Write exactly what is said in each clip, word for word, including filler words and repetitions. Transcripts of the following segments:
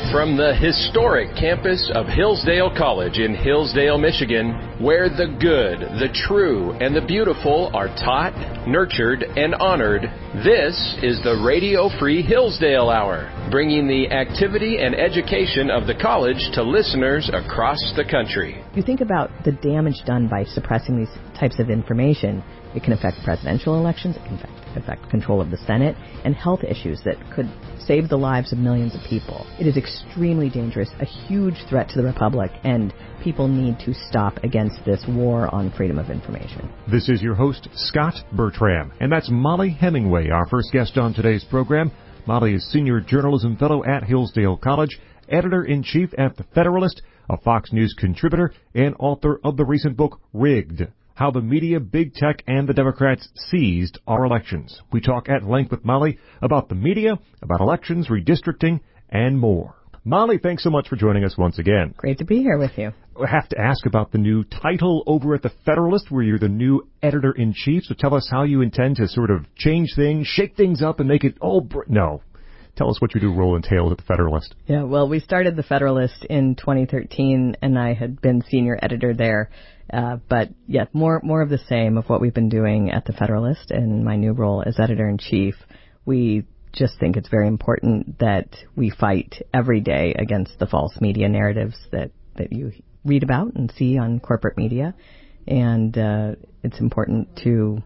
From the historic campus of Hillsdale College in Hillsdale, Michigan, where the good, the true, and the beautiful are taught, nurtured, and honored, this is the Radio Free Hillsdale Hour, bringing the activity and education of the college to listeners across the country. You think about the damage done by suppressing these types of information. It can affect presidential elections, it can affect, affect control of the Senate, and health issues that could save the lives of millions of people. It is extremely dangerous, a huge threat to the Republic, and people need to stop against this war on freedom of information. This is your host, Scott Bertram, and that's Molly Hemingway, our first guest on today's program. Molly is Senior Journalism Fellow at Hillsdale College, Editor-in-Chief at The Federalist, a Fox News contributor, and author of the recent book, Rigged: How the Media, Big Tech, and the Democrats Seized Our Elections. We talk at length with Molly about the media, about elections, redistricting, and more. Molly, thanks so much for joining us once again. Great to be here with you. I have to ask about the new title over at The Federalist, where you're the new editor-in-chief. So tell us how you intend to sort of change things, shake things up, and make it all... Br- no. Tell us what your new role entails at The Federalist. Yeah, well, we started The Federalist in twenty thirteen, and I had been senior editor there. Uh, but, yeah, more more of the same of what we've been doing at The Federalist and my new role as editor-in-chief. We just think it's very important that we fight every day against the false media narratives that, that you read about and see on corporate media. And uh, it's important to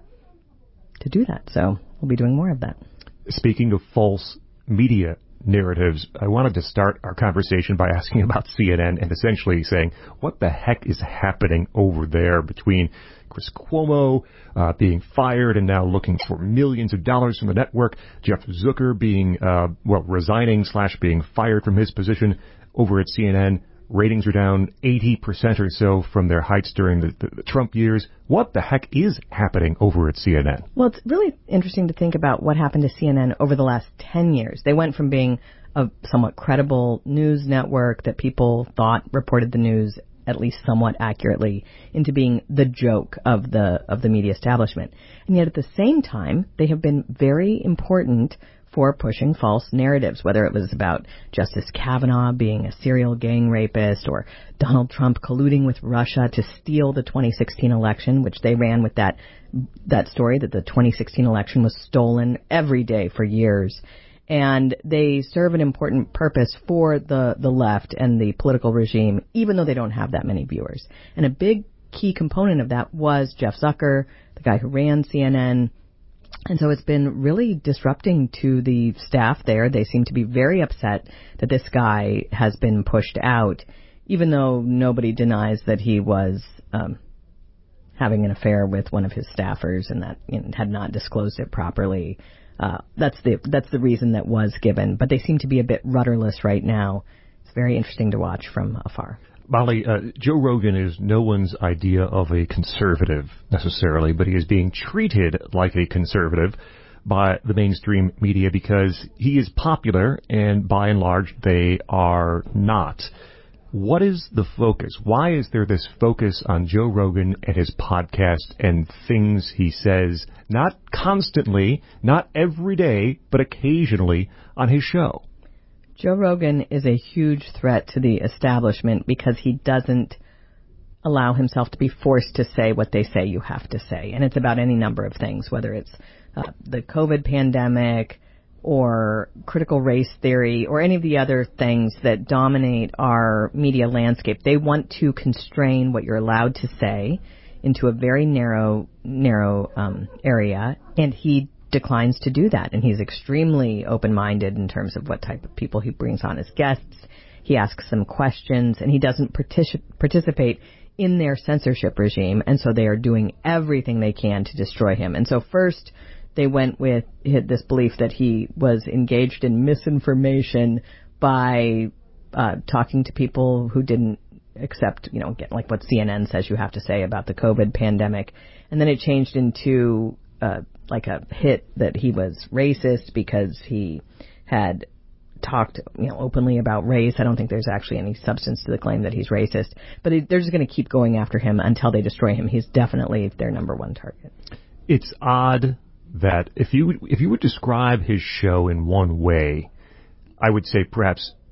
to do that. So we'll be doing more of that. Speaking of false media narratives, I wanted to start our conversation by asking about C N N and essentially saying, what the heck is happening over there between Chris Cuomo uh, being fired and now looking for millions of dollars from the network, Jeff Zucker being, uh, well, resigning slash being fired from his position over at C N N. Ratings are down eighty percent or so from their heights during the, the, the Trump years. What the heck is happening over at C N N? Well, it's really interesting to think about what happened to C N N over the last ten years. They went from being a somewhat credible news network that people thought reported the news at least somewhat accurately into being the joke of the of the media establishment. And yet at the same time, they have been very important for pushing false narratives, whether it was about Justice Kavanaugh being a serial gang rapist or Donald Trump colluding with Russia to steal the twenty sixteen election, which they ran with that that story that the twenty sixteen election was stolen every day for years. And they serve an important purpose for the, the left and the political regime, even though they don't have that many viewers. And a big key component of that was Jeff Zucker, the guy who ran C N N. And so it's been really disrupting to the staff there. They seem to be very upset that this guy has been pushed out, even though nobody denies that he was um, having an affair with one of his staffers and that you know, had not disclosed it properly. Uh, that's the that's the reason that was given. But they seem to be a bit rudderless right now. It's very interesting to watch from afar. Molly, uh, Joe Rogan is no one's idea of a conservative necessarily, but he is being treated like a conservative by the mainstream media because he is popular and by and large they are not. What is the focus? Why is there this focus on Joe Rogan and his podcast and things he says, not constantly, not every day, but occasionally on his show? Joe Rogan is a huge threat to the establishment because he doesn't allow himself to be forced to say what they say you have to say. And it's about any number of things, whether it's uh, the COVID pandemic or critical race theory or any of the other things that dominate our media landscape. They want to constrain what you're allowed to say into a very narrow, narrow um, area, and he declines to do that, and he's extremely open-minded in terms of what type of people he brings on as guests. He asks them questions, and he doesn't partic- participate in their censorship regime, and so they are doing everything they can to destroy him. And so first, they went with this belief that he was engaged in misinformation by uh, talking to people who didn't accept, you know, get, like what C N N says you have to say about the COVID pandemic. And then it changed into uh, like a hit that he was racist because he had talked, you know, openly about race. I don't think there's actually any substance to the claim that he's racist, but they're just going to keep going after him until they destroy him. He's definitely their number one target. It's odd that if you if you would describe his show in one way, I would say perhaps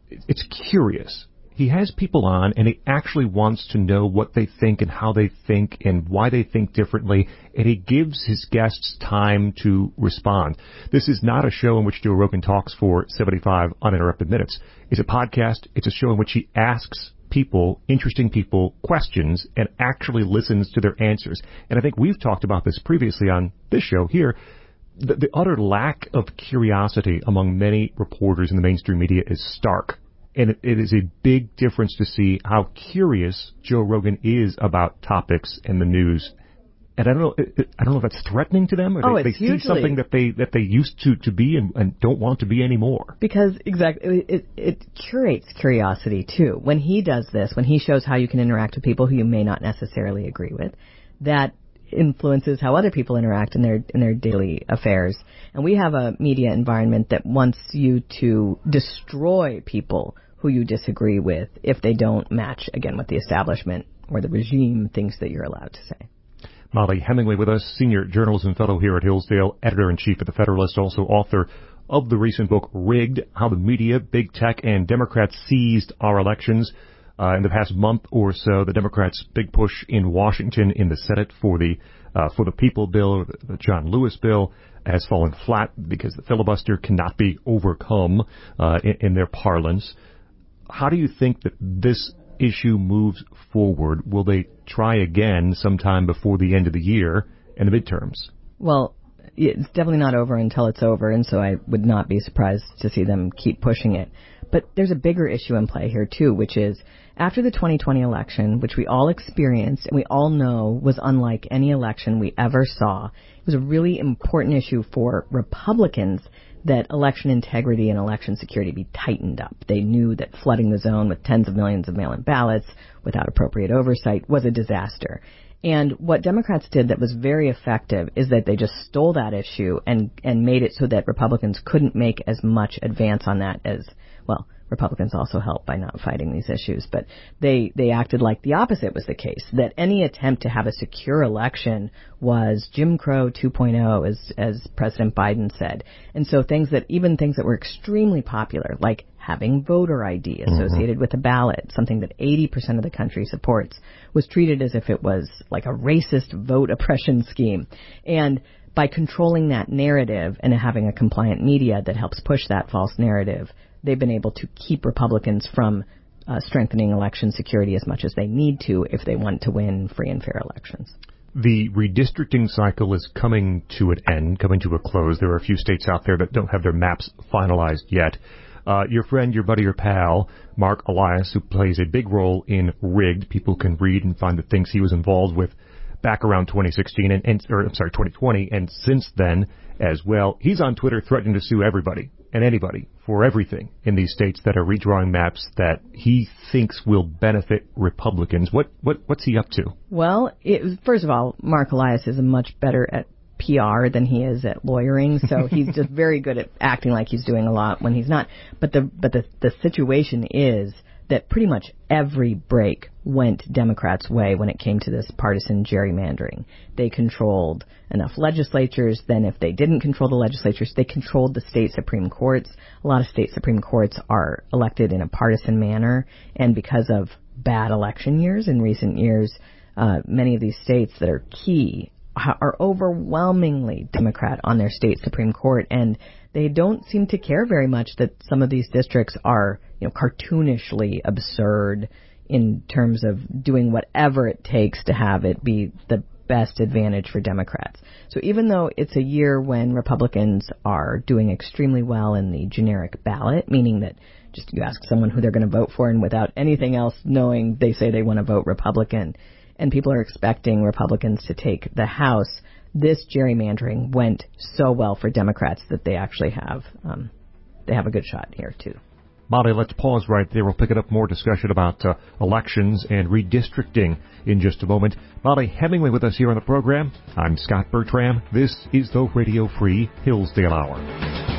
it's curious. He has people on, and he actually wants to know what they think and how they think and why they think differently, and he gives his guests time to respond. This is not a show in which Joe Rogan talks for seventy-five uninterrupted minutes. It's a podcast. It's a show in which he asks people, interesting people, questions and actually listens to their answers. And I think we've talked about this previously on this show here. The, the utter lack of curiosity among many reporters in the mainstream media is stark. And it, it is a big difference to see how curious Joe Rogan is about topics and the news. And I don't know, it, I don't know if that's threatening to them, or oh, they, it's they hugely, see something that they that they used to, to be and, and don't want to be anymore. Because exactly, it, it curates curiosity too. When he does this, when he shows how you can interact with people who you may not necessarily agree with, that influences how other people interact in their in their daily affairs. And we have a media environment that wants you to destroy people who you disagree with if they don't match, again, what the establishment or the regime thinks that you're allowed to say. Molly Hemingway with us, senior journalism fellow here at Hillsdale, editor-in-chief at The Federalist, also author of the recent book, Rigged, How the Media, Big Tech, and Democrats Seized Our Elections. Uh, in the past month or so, the Democrats' big push in Washington in the Senate for the uh, for the People bill, the, the John Lewis bill, has fallen flat because the filibuster cannot be overcome uh, in, in their parlance. How do you think that this issue moves forward? Will they try again sometime before the end of the year and the midterms? Well, it's definitely not over until it's over, and so I would not be surprised to see them keep pushing it. But there's a bigger issue in play here, too, which is after the twenty twenty election, which we all experienced and we all know was unlike any election we ever saw, it was a really important issue for Republicans that election integrity and election security be tightened up. They knew that flooding the zone with tens of millions of mail-in ballots without appropriate oversight was a disaster. And what Democrats did that was very effective is that they just stole that issue and, and made it so that Republicans couldn't make as much advance on that as, well, Republicans also helped by not fighting these issues, but they, they acted like the opposite was the case, that any attempt to have a secure election was Jim Crow two point oh, as, as President Biden said. And so things that, even things that were extremely popular, like having voter I D associated mm-hmm. with a ballot, something that eighty percent of the country supports, was treated as if it was like a racist vote oppression scheme. And by controlling that narrative and having a compliant media that helps push that false narrative, they've been able to keep Republicans from uh, strengthening election security as much as they need to if they want to win free and fair elections. The redistricting cycle is coming to an end, coming to a close. There are a few states out there that don't have their maps finalized yet. Uh, your friend, your buddy, your pal, Mark Elias, who plays a big role in Rigged, people can read and find the things he was involved with back around twenty sixteen, and, and or I'm sorry, twenty twenty, and since then as well. He's on Twitter threatening to sue everybody and anybody for everything in these states that are redrawing maps that he thinks will benefit Republicans. What what what's he up to? Well, it, first of all, Mark Elias is much better at P R than he is at lawyering, so he's just very good at acting like he's doing a lot when he's not. But the but the the situation is that pretty much every break went Democrats' way when it came to this partisan gerrymandering. They controlled enough legislatures. Then if they didn't control the legislatures, they controlled the state Supreme Courts. A lot of state Supreme Courts are elected in a partisan manner, and because of bad election years in recent years, uh, many of these states that are key are overwhelmingly Democrat on their state Supreme Court, and they don't seem to care very much that some of these districts are, you know, cartoonishly absurd in terms of doing whatever it takes to have it be the best advantage for Democrats. So even though it's a year when Republicans are doing extremely well in the generic ballot, meaning that just you ask someone who they're going to vote for and without anything else knowing they say they want to vote Republican, and people are expecting Republicans to take the House, this gerrymandering went so well for Democrats that they actually have um, they have a good shot here, too. Molly, let's pause right there. We'll pick it up more discussion about uh, elections and redistricting in just a moment. Molly Hemingway with us here on the program. I'm Scott Bertram. This is the Radio Free Hillsdale Hour.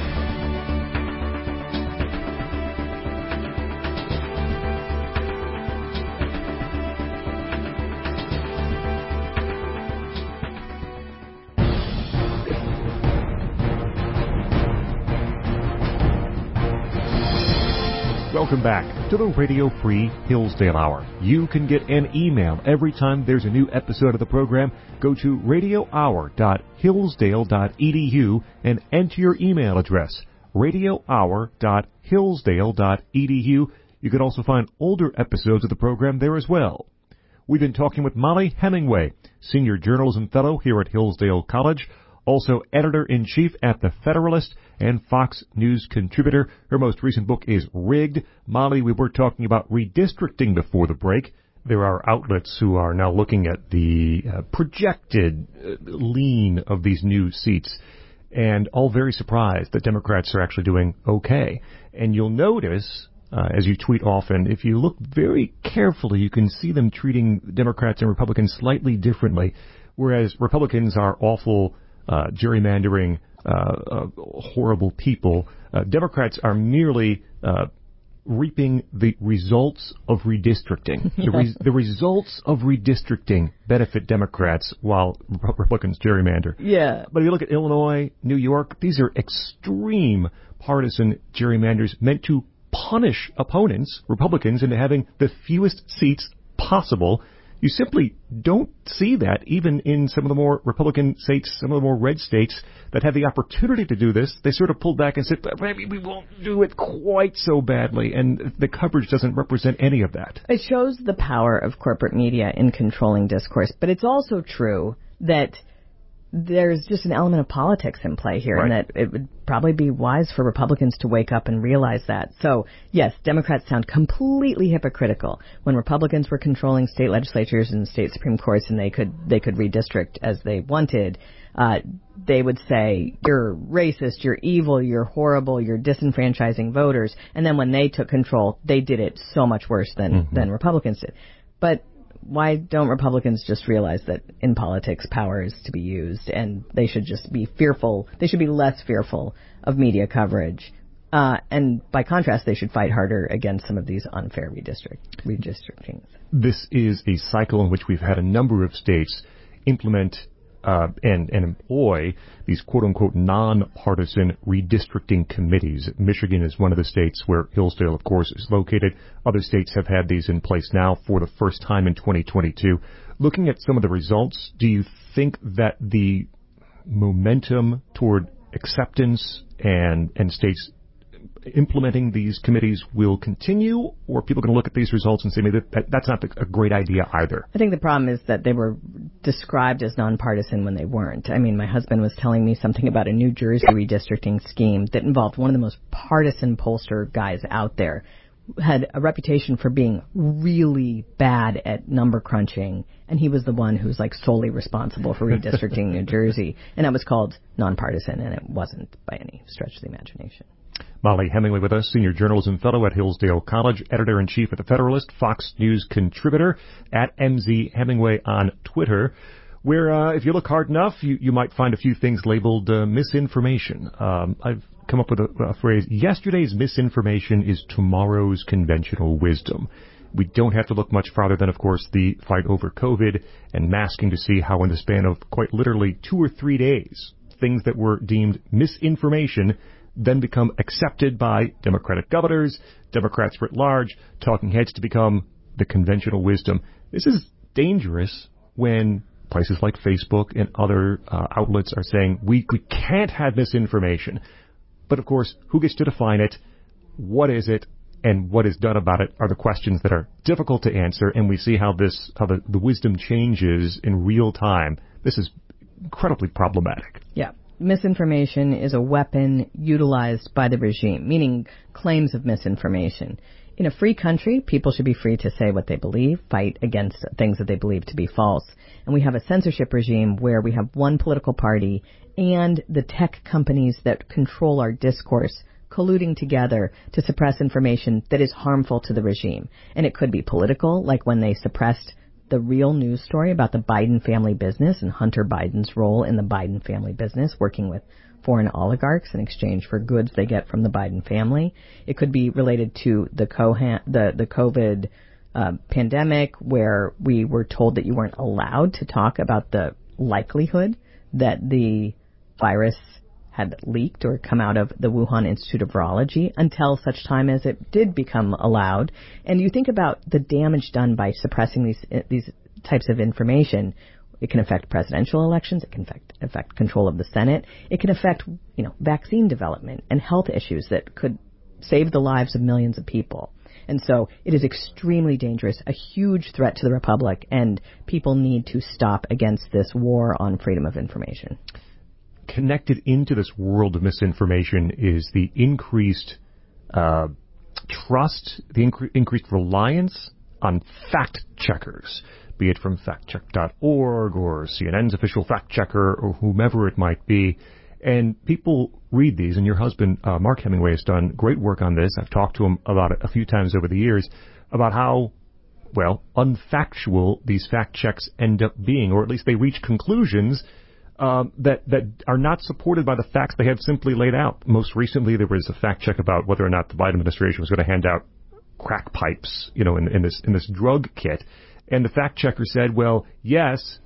Welcome back to the Radio Free Hillsdale Hour. You can get an email every time there's a new episode of the program. Go to radio hour dot hillsdale dot e d u and enter your email address, radio hour dot hillsdale dot e d u. You can also find older episodes of the program there as well. We've been talking with Mollie Hemingway, Senior Journalism Fellow here at Hillsdale College, also Editor-in-Chief at The Federalist and Fox News contributor. Her most recent book is Rigged. Mollie, we were talking about redistricting before the break. There are outlets who are now looking at the uh, projected uh, lean of these new seats, and all very surprised that Democrats are actually doing okay. And you'll notice, uh, as you tweet often, if you look very carefully, you can see them treating Democrats and Republicans slightly differently, whereas Republicans are awful, uh, gerrymandering, uh, uh, horrible people. Uh, Democrats are merely uh, reaping the results of redistricting. Yeah. The, re- the results of redistricting benefit Democrats while Republicans gerrymander. Yeah. But if you look at Illinois, New York, these are extreme partisan gerrymanders meant to punish opponents, Republicans, into having the fewest seats possible. You simply don't see that even in some of the more Republican states, some of the more red states that have the opportunity to do this. They sort of pulled back and said, maybe we won't do it quite so badly. And the coverage doesn't represent any of that. It shows the power of corporate media in controlling discourse. But it's also true that there's just an element of politics in play here, right, and that it would probably be wise for Republicans to wake up and realize that. So, yes, Democrats sound completely hypocritical when Republicans were controlling state legislatures and state Supreme Courts, and they could they could redistrict as they wanted. Uh, they would say, you're racist, you're evil, you're horrible, you're disenfranchising voters. And then when they took control, they did it so much worse than, mm-hmm. than Republicans did. But why don't Republicans just realize that in politics power is to be used, and they should just be fearful, they should be less fearful of media coverage. Uh, and by contrast, they should fight harder against some of these unfair redistrict, redistrictings. This is a cycle in which we've had a number of states implement Uh, and, and employ these quote-unquote non-partisan redistricting committees. Michigan is one of the states where Hillsdale, of course, is located. Other states have had these in place now for the first time in twenty twenty-two. Looking at some of the results, do you think that the momentum toward acceptance and, and states implementing these committees will continue, or are people going to look at these results and say maybe that, that's not a great idea either? I think the problem is that they were described as nonpartisan when they weren't. I mean, my husband was telling me something about a New Jersey redistricting scheme that involved one of the most partisan pollster guys out there, had a reputation for being really bad at number crunching, and he was the one who's like solely responsible for redistricting New Jersey, and that was called nonpartisan, and it wasn't by any stretch of the imagination. Mollie Hemingway with us, Senior Journalism Fellow at Hillsdale College, Editor-in-Chief at The Federalist, Fox News contributor, at M Z Hemingway on Twitter, where uh, if you look hard enough, you, you might find a few things labeled uh, misinformation. Um, I've come up with a, a phrase, yesterday's misinformation is tomorrow's conventional wisdom. We don't have to look much farther than, of course, the fight over COVID and masking to see how in the span of quite literally two or three days, things that were deemed misinformation then become accepted by Democratic governors, Democrats writ large, talking heads to become the conventional wisdom. This is dangerous when places like Facebook and other uh, outlets are saying we, we can't have misinformation. But, of course, who gets to define it? What is it? And what is done about it are the questions that are difficult to answer. And we see how this, how the, the wisdom changes in real time. This is incredibly problematic. Yeah. Misinformation is a weapon utilized by the regime, meaning claims of misinformation. In a free country, people should be free to say what they believe, fight against things that they believe to be false. And we have a censorship regime where we have one political party and the tech companies that control our discourse colluding together to suppress information that is harmful to the regime. And it could be political, like when they suppressed the real news story about the Biden family business and Hunter Biden's role in the Biden family business, working with foreign oligarchs in exchange for goods they get from the Biden family. It could be related to the co- the, the COVID uh, pandemic, where we were told that you weren't allowed to talk about the likelihood that the virus had leaked or come out of the Wuhan Institute of Virology until such time as it did become allowed. And you think about the damage done by suppressing these these types of information. It can affect presidential elections. It can affect, affect control of the Senate. It can affect, you know, vaccine development and health issues that could save the lives of millions of people. And so it is extremely dangerous, a huge threat to the Republic, and people need to stop against this war on freedom of information. Connected into this world of misinformation is the increased uh, trust, the incre- increased reliance on fact checkers, be it from fact check dot org or C N N's official fact checker or whomever it might be. And people read these, and your husband, uh, Mark Hemingway, has done great work on this. I've talked to him about it a few times over the years, about how, well, unfactual these fact checks end up being, or at least they reach conclusions um, that, that are not supported by the facts they have simply laid out. Most recently, there was a fact check about whether or not the Biden administration was going to hand out crack pipes, you know, in, in this in this drug kit. And the fact checker said, well, yes,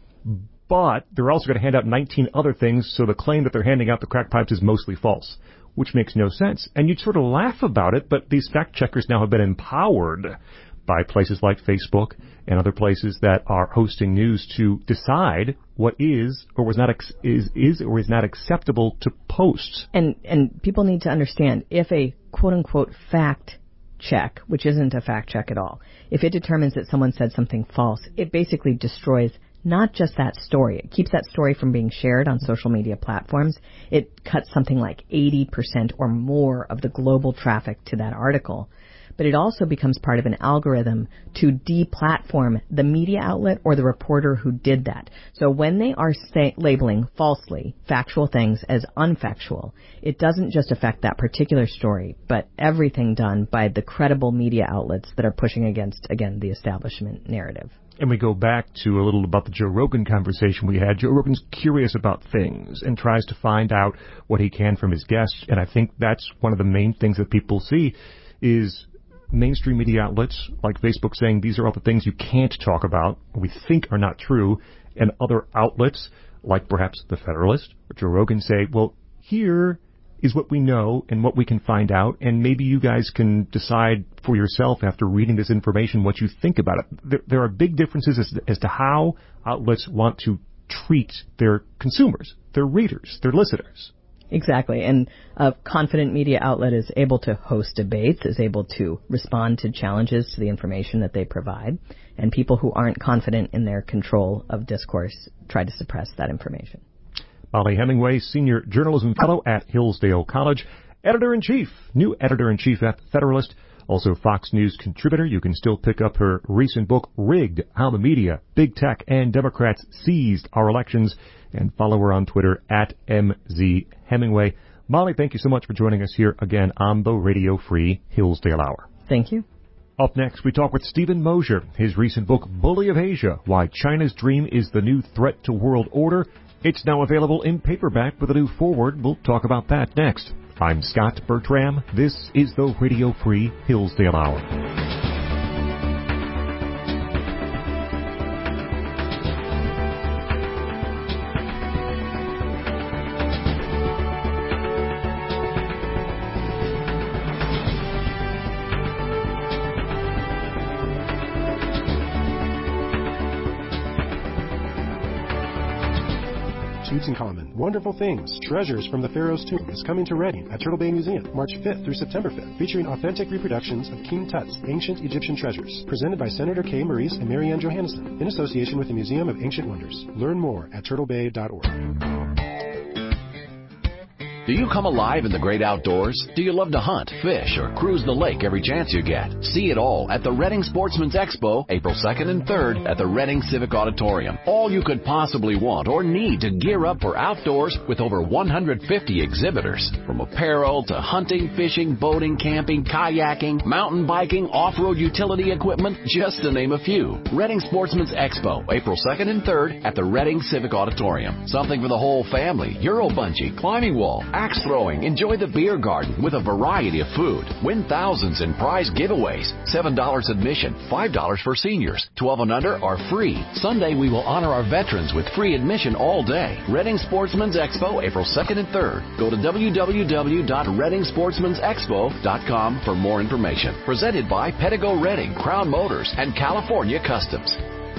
but they're also going to hand out nineteen other things, so the claim that they're handing out the crack pipes is mostly false, which makes no sense. And you'd sort of laugh about it, but these fact checkers now have been empowered by places like Facebook and other places that are hosting news to decide what is or was not ex- is is or is not acceptable to post. And and people need to understand, if a quote unquote fact check, which isn't a fact check at all, if it determines that someone said something false, it basically destroys not just that story. It keeps that story from being shared on social media platforms. It cuts something like eighty percent or more of the global traffic to that article. But it also becomes part of an algorithm to deplatform the media outlet or the reporter who did that. So when they are say, labeling falsely factual things as unfactual, it doesn't just affect that particular story, but everything done by the credible media outlets that are pushing against, again, the establishment narrative. And we go back to a little about the Joe Rogan conversation we had. Joe Rogan's curious about things and tries to find out what he can from his guests. And I think that's one of the main things that people see is mainstream media outlets like Facebook saying these are all the things you can't talk about, or we think are not true, and other outlets like perhaps The Federalist or Joe Rogan say, well, here is what we know and what we can find out, and maybe you guys can decide for yourself after reading this information what you think about it. There, there are big differences as, as to how outlets want to treat their consumers, their readers, their listeners. Exactly. And a confident media outlet is able to host debates, is able to respond to challenges to the information that they provide. And people who aren't confident in their control of discourse try to suppress that information. Molly Hemingway, Senior Journalism Fellow at Hillsdale College, Editor-in-Chief, new Editor-in-Chief at The Federalist, also Fox News contributor. You can still pick up her recent book, Rigged, How the Media, Big Tech, and Democrats Seized Our Elections, and follow her on Twitter at M Z Hemingway. Molly, thank you so much for joining us here again on the Radio Free Hillsdale Hour. Thank you. Up next, we talk with Stephen Mosier. His recent book, Bully of Asia, Why China's Dream is the New Threat to World Order. It's now available in paperback with a new foreword. We'll talk about that next. I'm Scott Bertram. This is the Radio Free Hillsdale Hour. Tutankhamun, Wonderful Things, Treasures from the Pharaoh's Tomb is coming to Reading at Turtle Bay Museum March fifth through September fifth, featuring authentic reproductions of King Tut's ancient Egyptian treasures, presented by Senator Kay Maurice and Marianne Johannesson in association with the Museum of Ancient Wonders. Learn more at turtle bay dot org. Do you come alive in the great outdoors? Do you love to hunt, fish, or cruise the lake every chance you get? See it all at the Reading Sportsman's Expo, April second and third at the Reading Civic Auditorium. All you could possibly want or need to gear up for outdoors with over one hundred fifty exhibitors. From apparel to hunting, fishing, boating, camping, kayaking, mountain biking, off-road utility equipment, just to name a few. Reading Sportsman's Expo, April second and third at the Reading Civic Auditorium. Something for the whole family. Euro bungee, climbing wall, axe throwing, enjoy the beer garden with a variety of food. Win thousands in prize giveaways. seven dollars admission, five dollars for seniors. twelve and under are free. Sunday, we will honor our veterans with free admission all day. Reading Sportsman's Expo, April second and third. Go to w w w dot reading sportsmans expo dot com for more information. Presented by Pedigo Reading, Crown Motors, and California Customs.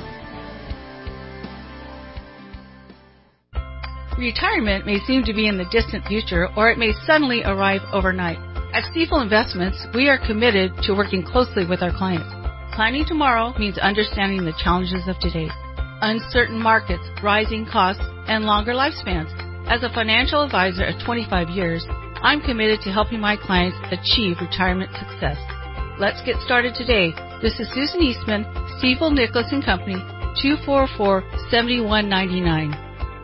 Retirement may seem to be in the distant future, or it may suddenly arrive overnight. At Stifel Investments, we are committed to working closely with our clients. Planning tomorrow means understanding the challenges of today. Uncertain markets, rising costs, and longer lifespans. As a financial advisor of twenty-five years, I'm committed to helping my clients achieve retirement success. Let's get started today. This is Susan Eastman, Stifel Nicholas and Company, two four four, seven one nine nine.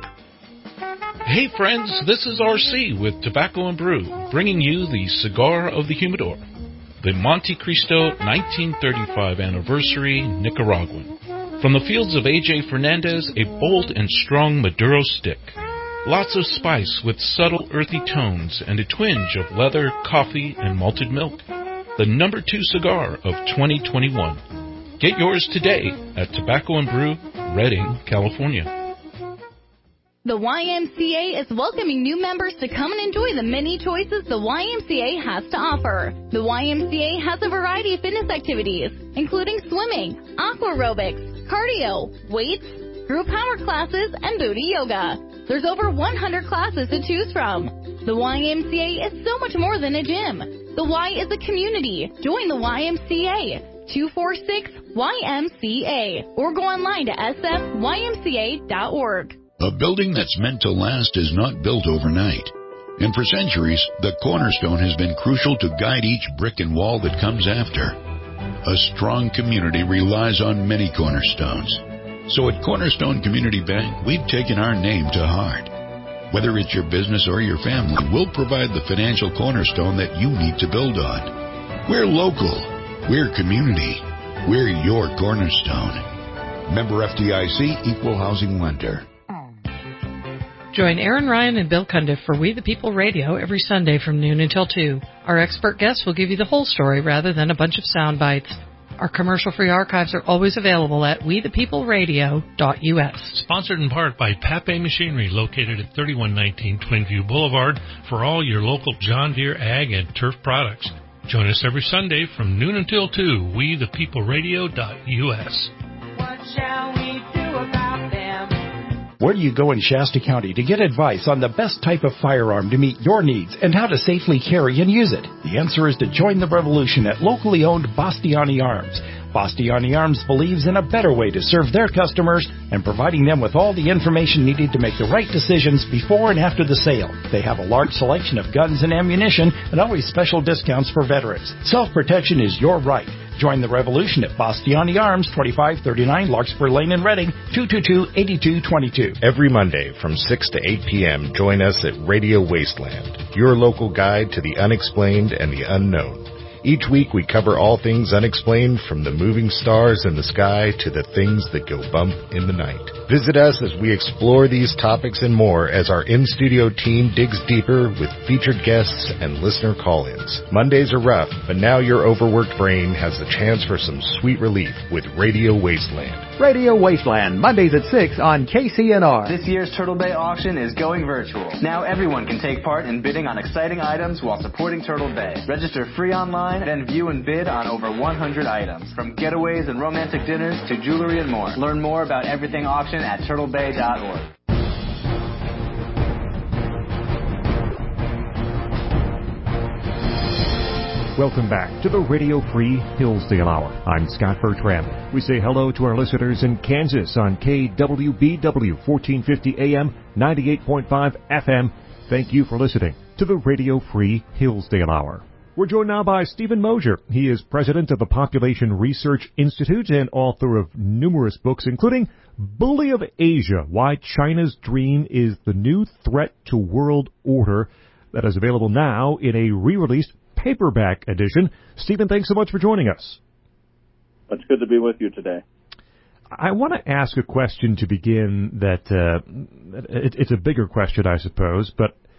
Hey friends, this is R C with Tobacco and Brew, bringing you the cigar of the humidor, the Monte Cristo nineteen thirty-five Anniversary Nicaraguan. From the fields of A J Fernandez, a bold and strong Maduro stick. Lots of spice with subtle earthy tones and a twinge of leather, coffee, and malted milk. The number two cigar of twenty twenty-one. Get yours today at Tobacco and Brew, Redding, California. The Y M C A is welcoming new members to come and enjoy the many choices the Y M C A has to offer. The Y M C A has a variety of fitness activities, including swimming, aqua aerobics, cardio, weights, group power classes, and booty yoga. There's over one hundred classes to choose from. The Y M C A is so much more than a gym. The Y is a community. Join the Y M C A. two four six Y M C A or go online to s f y m c a dot org. A building that's meant to last is not built overnight. And for centuries, the cornerstone has been crucial to guide each brick and wall that comes after. A strong community relies on many cornerstones. So at Cornerstone Community Bank, we've taken our name to heart. Whether it's your business or your family, we'll provide the financial cornerstone that you need to build on. We're local. We're community. We're your cornerstone. Member F D I C, Equal Housing Lender. Join Aaron Ryan and Bill Cundiff for We the People Radio every Sunday from noon until two. Our expert guests will give you the whole story rather than a bunch of sound bites. Our commercial-free archives are always available at we the people radio dot u s. Sponsored in part by Pape Machinery, located at thirty-one nineteen Twinview Boulevard, for all your local John Deere ag and turf products. Join us every Sunday from noon until two, we the people radio dot u s. What shall we do about them? Where do you go in Shasta County to get advice on the best type of firearm to meet your needs and how to safely carry and use it? The answer is to join the revolution at locally owned Bastiani Arms. Bastiani Arms believes in a better way to serve their customers and providing them with all the information needed to make the right decisions before and after the sale. They have a large selection of guns and ammunition and always special discounts for veterans. Self-protection is your right. Join the revolution at Bastiani Arms, twenty-five thirty-nine Larkspur Lane in Reading, two two two, eight two two two. Every Monday from six to eight p.m., join us at Radio Wasteland, your local guide to the unexplained and the unknown. Each week we cover all things unexplained, from the moving stars in the sky to the things that go bump in the night. Visit us as we explore these topics and more as our in-studio team digs deeper with featured guests and listener call-ins. Mondays are rough, but now your overworked brain has the chance for some sweet relief with Radio Wasteland. Radio Wasteland, Mondays at six on K C N R. This year's Turtle Bay auction is going virtual. Now everyone can take part in bidding on exciting items while supporting Turtle Bay. Register free online, then view and bid on over one hundred items, from getaways and romantic dinners to jewelry and more. Learn more about everything auction at turtle bay dot org. Welcome back to the Radio Free Hillsdale Hour. I'm Scott Bertram. We say hello to our listeners in Kansas on K W B W fourteen fifty A M, ninety-eight point five F M. Thank you for listening to the Radio Free Hillsdale Hour. We're joined now by Stephen Mosier. He is president of the Population Research Institute and author of numerous books, including Bully of Asia, Why China's Dream is the New Threat to World Order, that is available now in a re-released paperback edition. Stephen, thanks so much for joining us. It's good to be with you today. I want to ask a question to begin that, uh, it, it's a bigger question, I suppose, but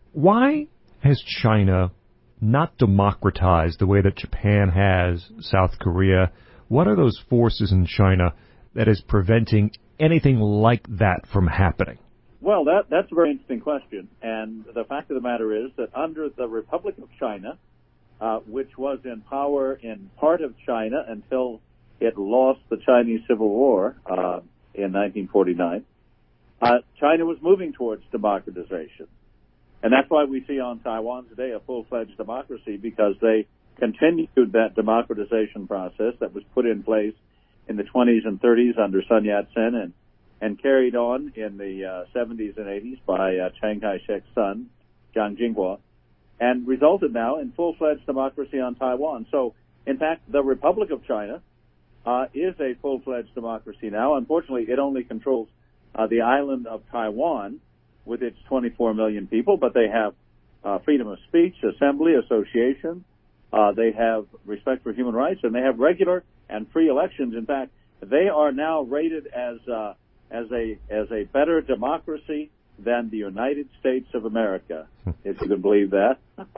Why has China not democratized the way that Japan has South Korea? What are those forces in China that is preventing anything like that from happening? Well, that that's a very interesting question. And the fact of the matter is that under the Republic of China, uh, which was in power in part of China until it lost the Chinese Civil War uh, in nineteen forty-nine, uh, China was moving towards democratization. And that's why we see on Taiwan today a full-fledged democracy, because they continued that democratization process that was put in place in the twenties and thirties under Sun Yat-sen and, and carried on in the uh, seventies and eighties by uh, Chiang Kai-shek's son, Jiang Jingguo, and resulted now in full-fledged democracy on Taiwan. So, in fact, the Republic of China uh, is a full-fledged democracy now. Unfortunately, it only controls uh, the island of Taiwan with its twenty-four million people, but they have uh, freedom of speech, assembly, association. Uh, they have respect for human rights, and they have regular and free elections. In fact, they are now rated as uh, as a as a better democracy than the United States of America, if you can believe that.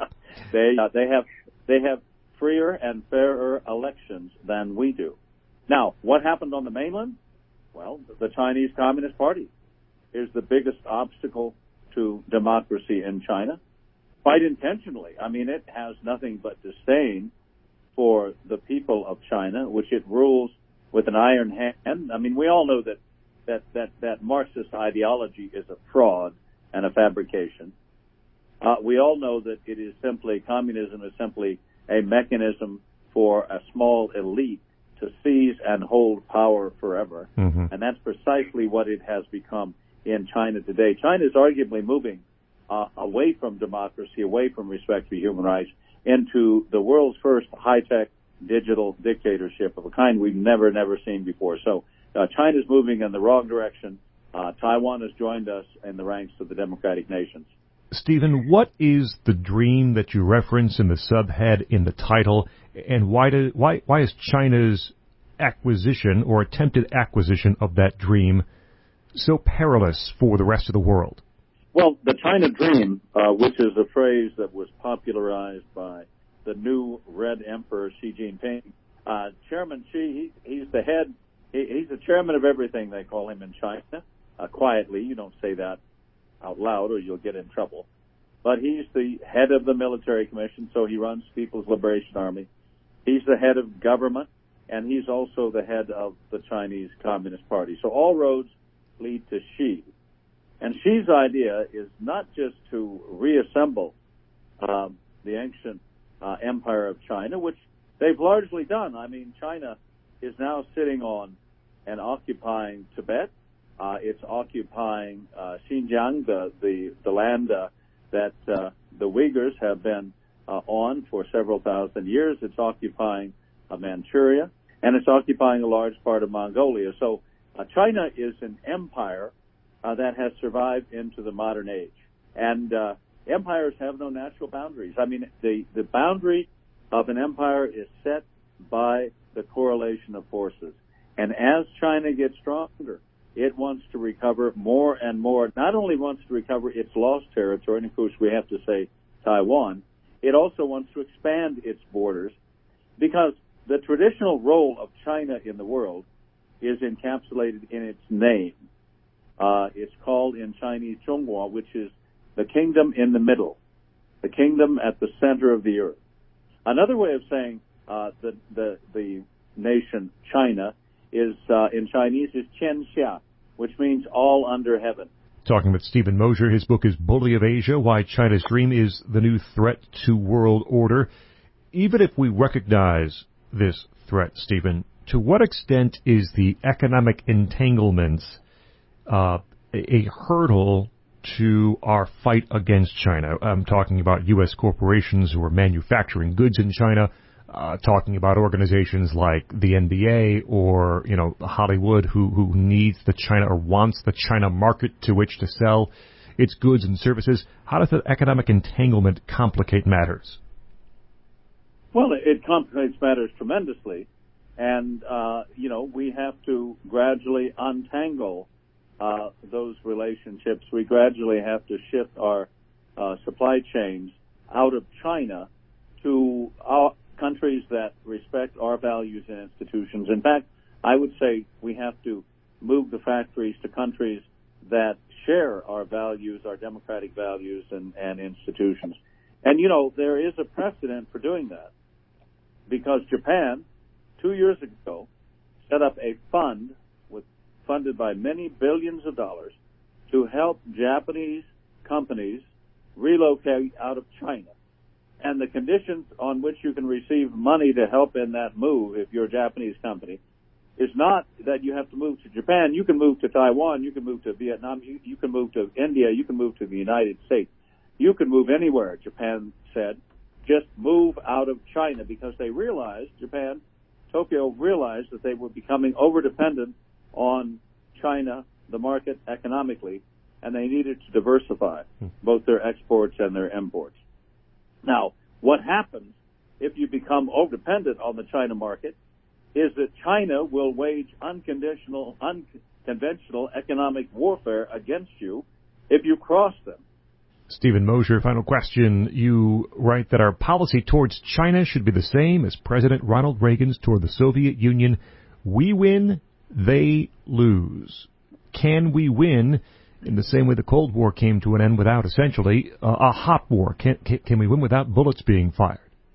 they uh, they have they have freer and fairer elections than we do. Now, what happened on the mainland? Well, the Chinese Communist Party is the biggest obstacle to democracy in China, quite intentionally. I mean, it has nothing but disdain for the people of China, which it rules with an iron hand. I mean, we all know that that that, that Marxist ideology is a fraud and a fabrication. Uh, we all know that it is simply, communism is simply a mechanism for a small elite to seize and hold power forever. Mm-hmm. And that's precisely what it has become in China today. China is arguably moving uh, away from democracy, away from respect for human rights, into the world's first high-tech digital dictatorship of a kind we've never, never seen before. So uh, China's moving in the wrong direction. Uh, Taiwan has joined us in the ranks of the democratic nations. Stephen, what is the dream that you reference in the subhead in the title, and why do, why why is China's acquisition or attempted acquisition of that dream so perilous for the rest of the world? Well, the China Dream, uh, which is a phrase that was popularized by the new Red Emperor Xi Jinping, uh, Chairman Xi, he, he's the head, he, he's the chairman of everything, they call him in China. Uh, quietly, you don't say that out loud or you'll get in trouble. But he's the head of the military commission, so he runs People's Liberation Army. He's the head of government, and he's also the head of the Chinese Communist Party. So all roads lead to Xi. And Xi's idea is not just to reassemble um, the ancient uh, empire of China, which they've largely done. I mean, China is now sitting on and occupying Tibet. Uh, it's occupying uh, Xinjiang, the, the, the land uh, that uh, the Uyghurs have been uh, on for several thousand years. It's occupying uh, Manchuria, and it's occupying a large part of Mongolia. So uh, China is an empire uh, that has survived into the modern age. And uh, empires have no natural boundaries. I mean, the, the boundary of an empire is set by the correlation of forces. And as China gets stronger, it wants to recover more and more. Not only wants to recover its lost territory, and of course we have to say Taiwan, it also wants to expand its borders, because the traditional role of China in the world is encapsulated in its name. Uh, it's called in Chinese Zhonghua, which is the kingdom in the middle, the kingdom at the center of the earth. Another way of saying uh, the, the, the nation China is uh, in Chinese is Qianxia, which means all under heaven. Talking with Stephen Mosher, his book is Bully of Asia, Why China's Dream is the New Threat to World Order. Even if we recognize this threat, Stephen, to what extent is the economic entanglement uh, a hurdle to our fight against China? I'm talking about U S corporations who are manufacturing goods in China, Uh, talking about organizations like the N B A or, you know, Hollywood who, who needs the China or wants the China market to which to sell its goods and services. How does the economic entanglement complicate matters? Well, it complicates matters tremendously. And, uh, you know, we have to gradually untangle uh, those relationships. We gradually have to shift our uh, supply chains out of China to our countries that respect our values and institutions. In fact, I would say we have to move the factories to countries that share our values, our democratic values and, and institutions. And, you know, there is a precedent for doing that because Japan, two years ago, set up a fund with, funded by many billions of dollars to help Japanese companies relocate out of China. And the conditions on which you can receive money to help in that move, if you're a Japanese company, is not that you have to move to Japan. You can move to Taiwan. You can move to Vietnam. You, you can move to India. You can move to the United States. You can move anywhere, Japan said. Just move out of China because they realized, Japan, Tokyo realized that they were becoming over-dependent on China, the market economically, and they needed to diversify both their exports and their imports. Now, what happens if you become over-dependent on the China market is that China will wage unconditional, unconventional economic warfare against you if you cross them. Stephen Mosher, final question. You write that our policy towards China should be the same as President Ronald Reagan's toward the Soviet Union. We win, they lose. Can we win in the same way the Cold War came to an end without essentially uh, a hot war? Can, can, can we win without bullets being fired?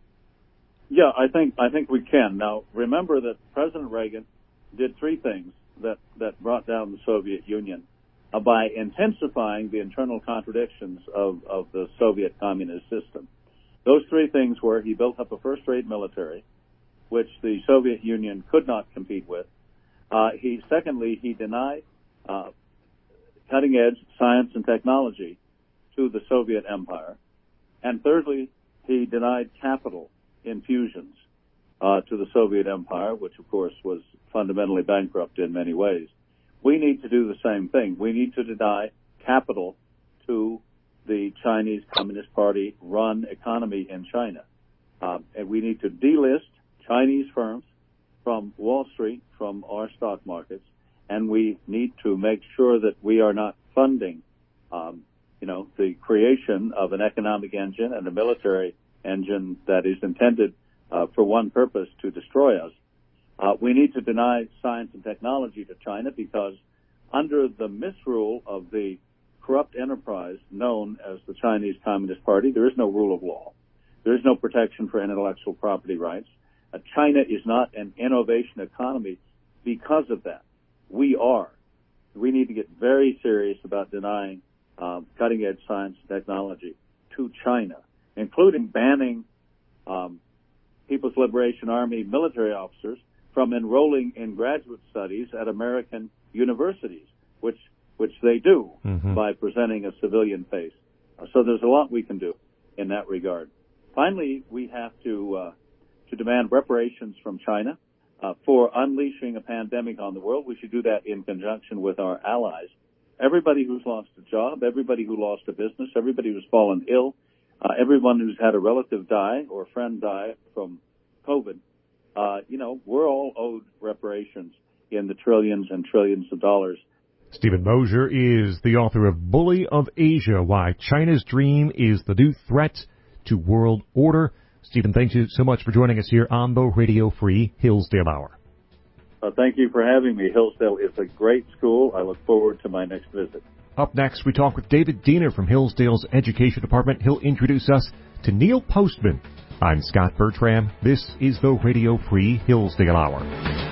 Yeah, I think I think we can. Now, remember that President Reagan did three things that, that brought down the Soviet Union uh, by intensifying the internal contradictions of, of the Soviet communist system. Those three things were he built up a first-rate military, which the Soviet Union could not compete with. Uh, he secondly, he denied uh, cutting-edge science and technology to the Soviet Empire. And thirdly, he denied capital infusions uh, to the Soviet Empire, which, of course, was fundamentally bankrupt in many ways. We need to do the same thing. We need to deny capital to the Chinese Communist Party-run economy in China. Uh, and we need to delist Chinese firms from Wall Street, from our stock markets, and we need to make sure that we are not funding, um, you know, the creation of an economic engine and a military engine that is intended uh, for one purpose, to destroy us. Uh, we need to deny science and technology to China because under the misrule of the corrupt enterprise known as the Chinese Communist Party, there is no rule of law. There is no protection for intellectual property rights. Uh, China is not an innovation economy because of that. We are. We need to get very serious about denying um, cutting-edge science and technology to China, including banning um, People's Liberation Army military officers from enrolling in graduate studies at American universities, which which they do mm-hmm. by presenting a civilian face. Uh, so there's a lot we can do in that regard. Finally, we have to uh, to demand reparations from China uh, for unleashing a pandemic on the world. We should do that in conjunction with our allies. Everybody who's lost a job, everybody who lost a business, everybody who's fallen ill, uh, everyone who's had a relative die or a friend die from COVID, uh, you know, we're all owed reparations in the trillions and trillions of dollars. Stephen Mosher is the author of Bully of Asia, Why China's Dream is the New Threat to World Order. Stephen, thank you so much for joining us here on the Radio Free Hillsdale Hour. Uh, thank you for having me. Hillsdale is a great school. I look forward to my next visit. Up next, we talk with David Diener from Hillsdale's Education Department. He'll introduce us to Neil Postman. I'm Scott Bertram. This is the Radio Free Hillsdale Hour.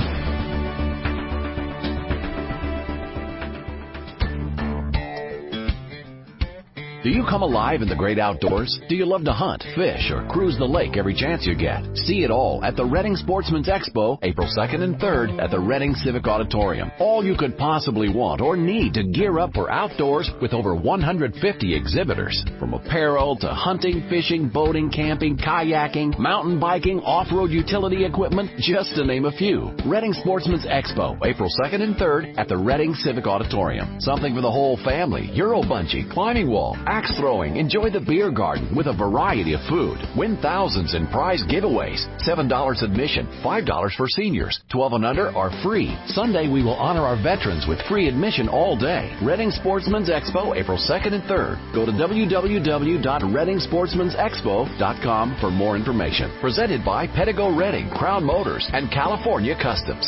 Do you come alive in the great outdoors? Do you love to hunt, fish, or cruise the lake every chance you get? See it all at the Reading Sportsman's Expo, April second and third at the Reading Civic Auditorium. All you could possibly want or need to gear up for outdoors with over one hundred fifty exhibitors. From apparel to hunting, fishing, boating, camping, kayaking, mountain biking, off-road utility equipment, just to name a few. Reading Sportsman's Expo, April second and third at the Reading Civic Auditorium. Something for the whole family. Euro bungee, climbing wall, axe throwing, enjoy the beer garden with a variety of food. Win thousands in prize giveaways. seven dollars admission, five dollars for seniors. twelve and under are free. Sunday, we will honor our veterans with free admission all day. Reading Sportsman's Expo, April second and third. Go to w w w dot reading sportsmans expo dot com for more information. Presented by Pedigo Reading, Crown Motors, and California Customs.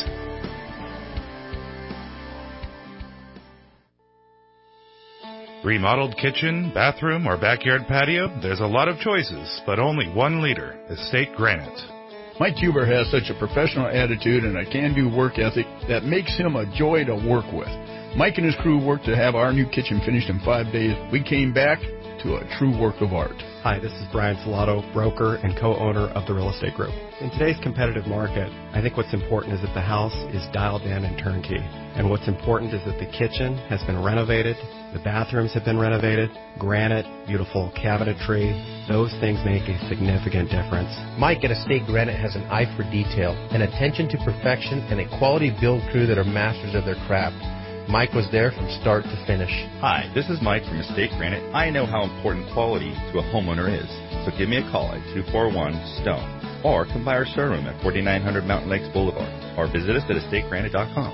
Remodeled kitchen, bathroom, or backyard patio? There's a lot of choices, but only one leader, Estate Granite. Mike Huber has such a professional attitude and a can-do work ethic that makes him a joy to work with. Mike and his crew worked to have our new kitchen finished in five days. We came back to a true work of art. Hi, this is Brian Salato, broker and co-owner of the Real Estate Group. In today's competitive market, I think what's important is that the house is dialed in and turnkey. And what's important is that the kitchen has been renovated, the bathrooms have been renovated, granite, beautiful cabinetry. Those things make a significant difference. Mike at Estate Granite has an eye for detail, an attention to perfection, and a quality build crew that are masters of their craft. Mike was there from start to finish. Hi, this is Mike from Estate Granite. I know how important quality to a homeowner is, so give me a call at two four one STONE or come by our showroom at forty-nine hundred Mountain Lakes Boulevard or visit us at estate granite dot com.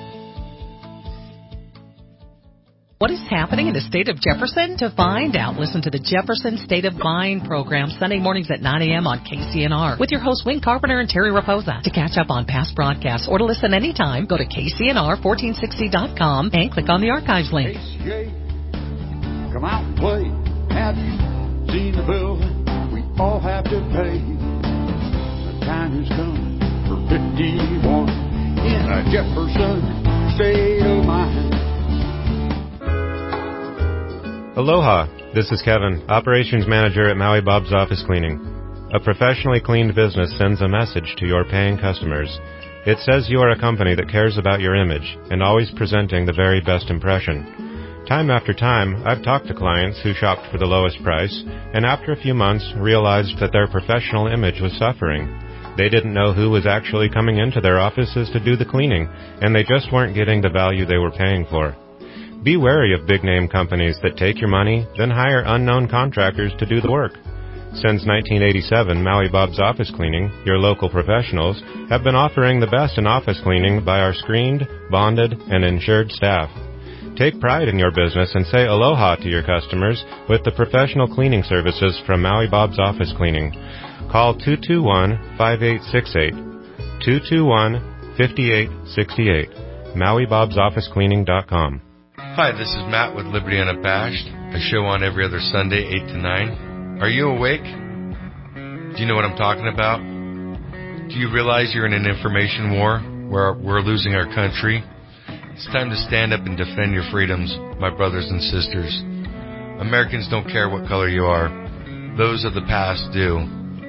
What is happening in the state of Jefferson? To find out, listen to the Jefferson State of Mind program Sunday mornings at nine a.m. on K C N R with your hosts Wayne Carpenter and Terry Raposa. To catch up on past broadcasts or to listen anytime, go to K C N R fourteen sixty dot com and click on the archives link. H J, come out and play. Have you seen the building we all have to pay? The time has come for fifty-one in a Jefferson State of Mind. Aloha, this is Kevin, Operations Manager at Maui Bob's Office Cleaning. A professionally cleaned business sends a message to your paying customers. It says you are a company that cares about your image and always presenting the very best impression. Time after time, I've talked to clients who shopped for the lowest price and after a few months realized that their professional image was suffering. They didn't know who was actually coming into their offices to do the cleaning, and they just weren't getting the value they were paying for. Be wary of big-name companies that take your money, then hire unknown contractors to do the work. Since nineteen eighty-seven, Maui Bob's Office Cleaning, your local professionals, have been offering the best in office cleaning by our screened, bonded, and insured staff. Take pride in your business and say aloha to your customers with the professional cleaning services from Maui Bob's Office Cleaning. Call two two one, five eight six eight, two two one, five eight six eight, maui bobs office cleaning dot com. Hi, this is Matt with Liberty Unabashed, a show on every other Sunday, eight to nine. Are you awake? Do you know what I'm talking about? Do you realize you're in an information war where we're losing our country? It's time to stand up and defend your freedoms, my brothers and sisters. Americans don't care what color you are. Those of the past do.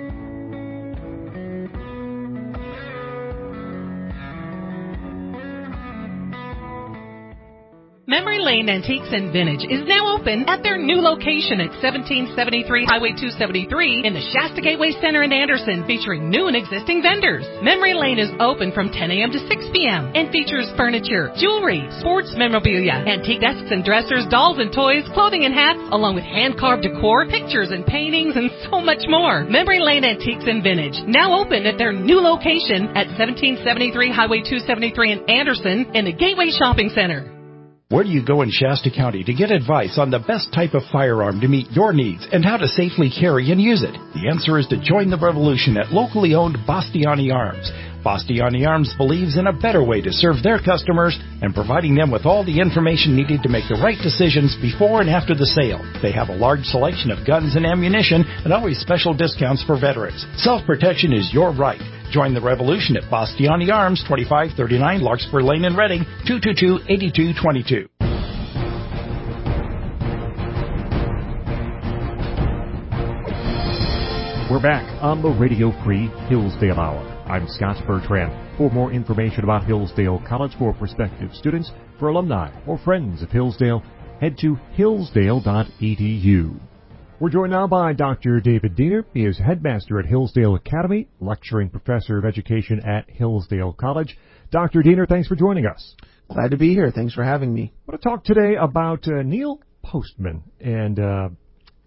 Memory Lane Antiques and Vintage is now open at their new location at seventeen seventy-three Highway two seventy-three in the Shasta Gateway Center in Anderson, featuring new and existing vendors. Memory Lane is open from ten a.m. to six p.m. and features furniture, jewelry, sports memorabilia, antique desks and dressers, dolls and toys, clothing and hats, along with hand-carved decor, pictures and paintings, and so much more. Memory Lane Antiques and Vintage, now open at their new location at seventeen seventy-three Highway two seventy-three in Anderson in the Gateway Shopping Center. Where do you go in Shasta County to get advice on the best type of firearm to meet your needs and how to safely carry and use it? The answer is to join the revolution at locally owned Bastiani Arms. Bastiani Arms believes in a better way to serve their customers and providing them with all the information needed to make the right decisions before and after the sale. They have a large selection of guns and ammunition and always special discounts for veterans. Self-protection is your right. Join the revolution at Bastiani Arms, twenty-five thirty-nine Larkspur Lane in Reading, two two two, eight two two two. We're back on the Radio Free Hillsdale Hour. I'm Scott Bertrand. For more information about Hillsdale College for prospective students, for alumni, or friends of Hillsdale, head to hillsdale dot e d u. We're joined now by Doctor David Diener. He is headmaster at Hillsdale Academy, lecturing professor of education at Hillsdale College. Doctor Diener, thanks for joining us. Glad to be here. Thanks for having me. I want to talk today about uh, Neil Postman and uh,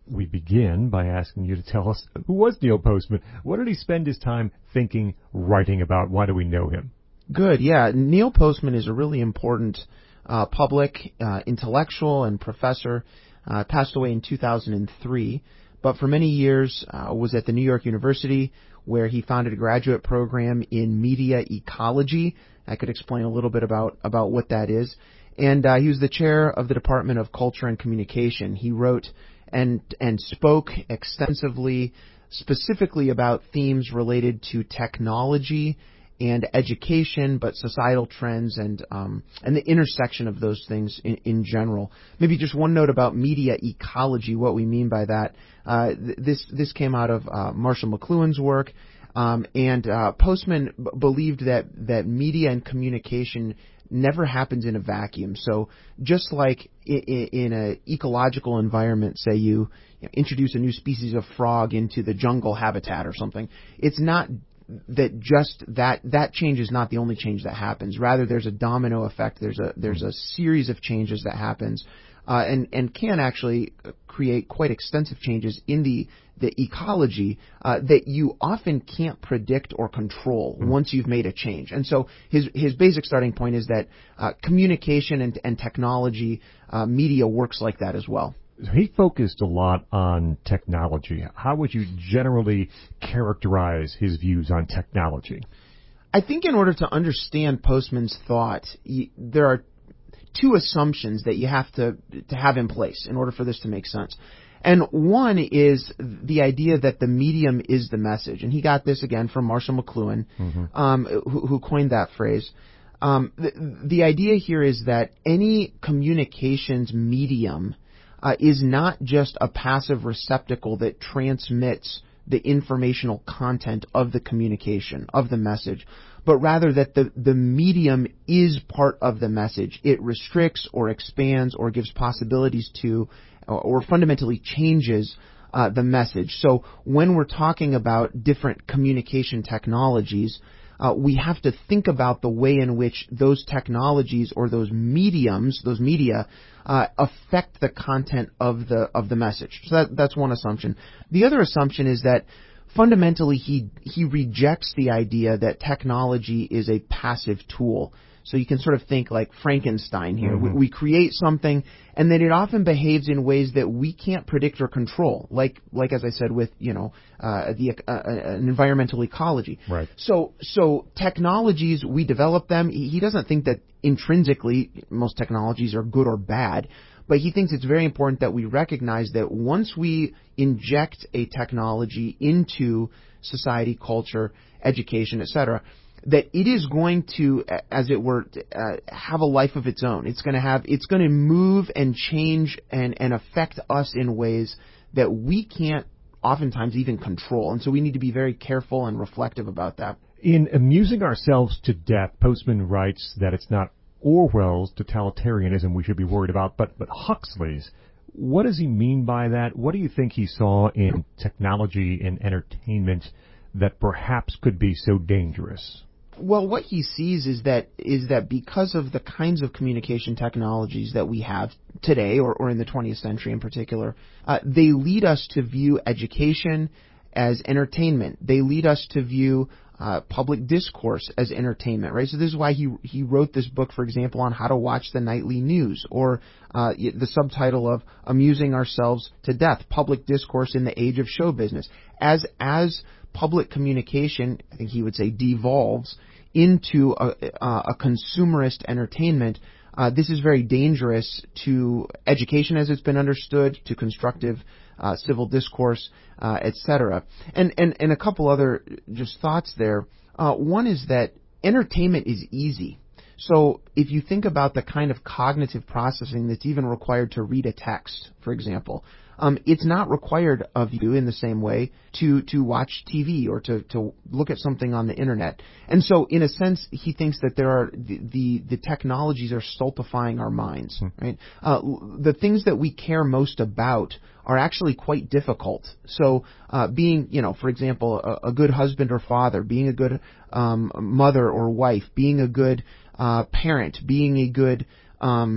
we begin by asking you to tell us, who was Neil Postman? What did he spend his time thinking, writing about? Why do we know him? Good, yeah. Neil Postman is a really important uh, public uh, intellectual and professor. Uh, passed away in two thousand three, but for many years uh, was at the New York University, where he founded a graduate program in media ecology. I could explain a little bit about, about what that is. And uh, he was the chair of the Department of Culture and Communication. He wrote and and spoke extensively, specifically about themes related to technology and education, but societal trends and um, and the intersection of those things in, in general. Maybe just one note about media ecology, what we mean by that. Uh, th- this this came out of uh, Marshall McLuhan's work, um, and uh, Postman b- believed that that media and communication never happens in a vacuum. So just like in, in an ecological environment, say you, you know, introduce a new species of frog into the jungle habitat or something, it's not that just that that change is not the only change that happens. Rather, there's a domino effect. There's a there's a series of changes that happens, uh, and and can actually create quite extensive changes in the the ecology uh, that you often can't predict or control mm-hmm. once you've made a change. And so his his basic starting point is that uh, communication and and technology, uh, media works like that as well. He focused a lot on technology. How would you generally characterize his views on technology? I think in order to understand Postman's thought, you, there are two assumptions that you have to to have in place in order for this to make sense. And one is the idea that the medium is the message. And he got this again from Marshall McLuhan, mm-hmm. um, who, who coined that phrase. Um, the, the idea here is that any communications medium Uh, is not just a passive receptacle that transmits the informational content of the communication, of the message, but rather that the, the medium is part of the message. It restricts or expands or gives possibilities to or, or fundamentally changes uh, the message. So when we're talking about different communication technologies, Uh, we have to think about the way in which those technologies or those mediums, those media, uh, affect the content of the of the message. So that, that's one assumption. The other assumption is that fundamentally he he rejects the idea that technology is a passive tool. So you can sort of think like Frankenstein here. Mm-hmm. We, we create something, and then it often behaves in ways that we can't predict or control. Like, like as I said, with you know uh, the uh, uh, an environmental ecology. Right. So, so technologies, we develop them. He, he doesn't think that intrinsically most technologies are good or bad, but he thinks it's very important that we recognize that once we inject a technology into society, culture, education, et cetera, that it is going to, as it were, uh, have a life of its own. It's going to have, it's going to move and change and, and affect us in ways that we can't oftentimes even control. And so we need to be very careful and reflective about that. In Amusing Ourselves to Death, Postman writes that it's not Orwell's totalitarianism we should be worried about, but, but Huxley's. What does he mean by that? What do you think he saw in technology and entertainment that perhaps could be so dangerous? Well, what he sees is that is that because of the kinds of communication technologies that we have today, or, or in the twentieth century in particular, uh, they lead us to view education as entertainment. They lead us to view uh, public discourse as entertainment, right? So this is why he he wrote this book, for example, on how to watch the nightly news, or uh, the subtitle of Amusing Ourselves to Death, Public Discourse in the Age of Show Business. As as public communication, I think he would say, devolves into a, a consumerist entertainment, uh, this is very dangerous to education as it's been understood, to constructive uh, civil discourse, uh, et cetera. And, and, and a couple other just thoughts there. Uh, one is that entertainment is easy. So if you think about the kind of cognitive processing that's even required to read a text, for example, Um, it's not required of you in the same way to, to watch T V or to, to look at something on the internet. And so, in a sense, he thinks that there are the, the, the technologies are stultifying our minds, hmm. right? Uh, the things that we care most about are actually quite difficult. So, uh, being, you know, for example, a, a good husband or father, being a good um, mother or wife, being a good uh, parent, being a good um,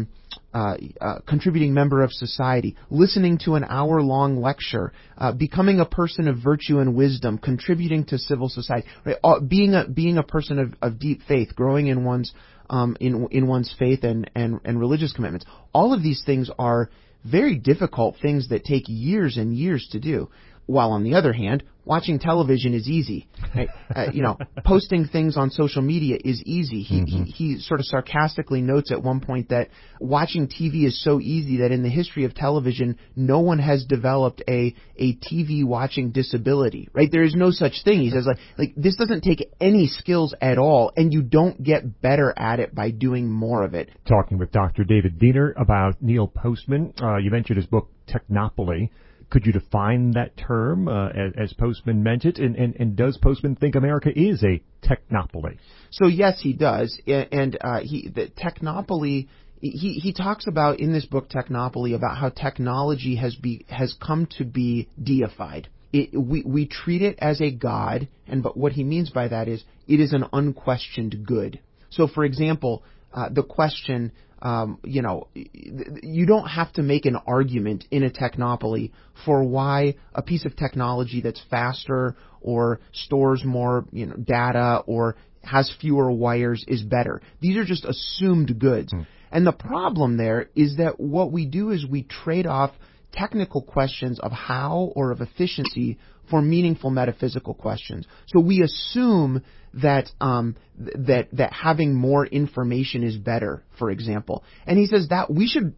uh, uh, contributing member of society, listening to an hour-long lecture, uh, becoming a person of virtue and wisdom, contributing to civil society, right? Uh, being a being a person of, of deep faith, growing in one's um, in in one's faith and, and and religious commitments. All of these things are very difficult things that take years and years to do. While on the other hand, watching television is easy. Right? uh, you know, posting things on social media is easy. He, mm-hmm. he he sort of sarcastically notes at one point that watching T V is so easy that in the history of television, no one has developed a a T V watching disability. Right? There is no such thing. He says like like this doesn't take any skills at all, and you don't get better at it by doing more of it. Talking with Doctor David Diener about Neil Postman. Uh, you mentioned his book Technopoly. Could you define that term uh, as, as Postman meant it? And, and, and does Postman think America is a technopoly? So yes, he does. And uh, he the technopoly. He he talks about in this book Technopoly about how technology has be has come to be deified. It, we we treat it as a god, and but what he means by that is it is an unquestioned good. So, for example, uh, the question. Um, you know, you don't have to make an argument in a technopoly for why a piece of technology that's faster or stores more, you know, data or has fewer wires is better. These are just assumed goods. Mm. And the problem there is that what we do is we trade off technical questions of how or of efficiency for meaningful metaphysical questions. So we assume that um, th- that that having more information is better, for example. And he says that we should